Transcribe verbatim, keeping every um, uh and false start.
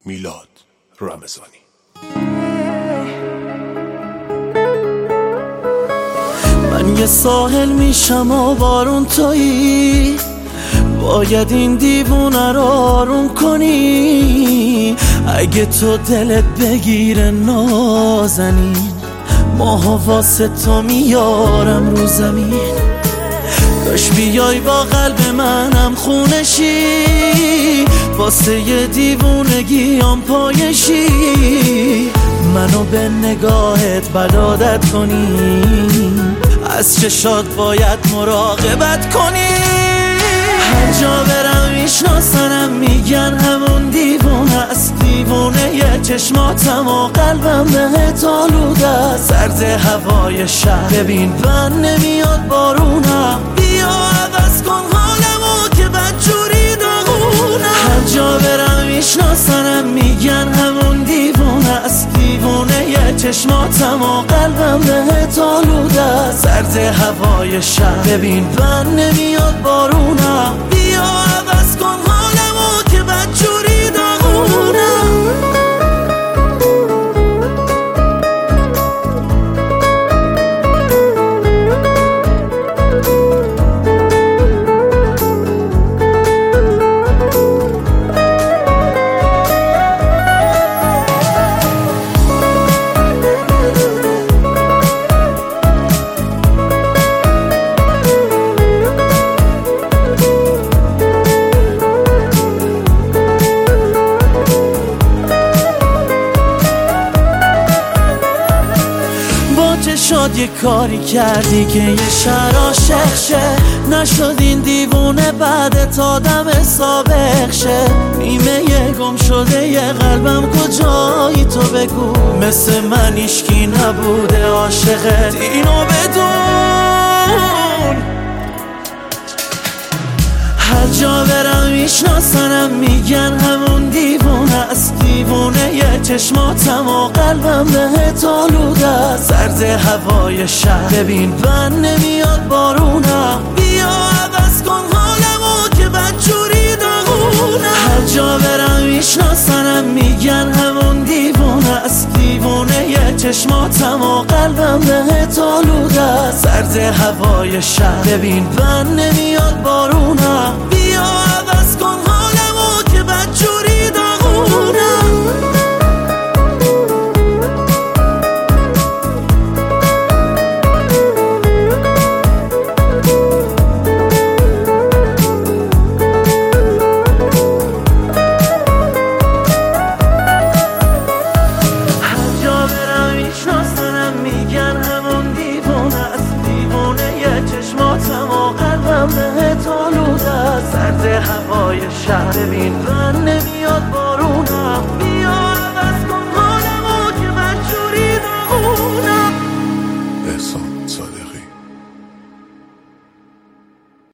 میلاد رمضانی. من یه ساحل میشم و بارون تویی، باید این دیوونه رو آروم کنی. اگه تو دلت بگیره نازنین، ماها واسه تو میارم رو زمین. کاش بیای با قلب منم خونشی، واسه یه دیوونگیام پایشی. منو به نگاهت بلادت کنی، از چشات باید مراقبت کنی. هر جا برم میشناسنم، میگن همون دیوونه است. دیوونه یه چشماتم و قلبم بهت آلوده است. سرد هوای شهر، ببین بند نمیاد بارونم. بیا عوض کن حالمو که بدجوری داغونم. هر جا برم میشناسنم، میگن همون دیوونه است. دیوونه یه چشماتم و قلبم بهت آلوده است. سرد هوای شهر، ببین بند نمیاد بارونم. بیا عوض کن حالمو که بدجوری داغونم. شد یه کاری کردی که یه شهر عاشق شه، نشد این دیوونه بعدت آدم سابق شه. نیمه یه گم شده یه قلبم کجایی تو بگو، مثل من ایشکی نبوده عاشقت اینو بدون. هر جا برم میشناسنم، میگن همون دیوونه است. دیوونه یه چشماتم و قلبم بهت آلوده است. سرد هوای شهر، ببین بند نمیاد بارونم. بیا عوض کن حالمو که بدجوری داغونم. هر جا برم میشناسنم، میگن همون دیوونه است. دیوونه یه چشماتم و قلبم بهت آلوده است. سرد هوای شهر، ببین بند نمیاد بارونم. بیا عوض کن حالمو که بدجوری داغونم. بهت آلوده است. سرد هوای شهر، ببین بند نمیاد بارونم.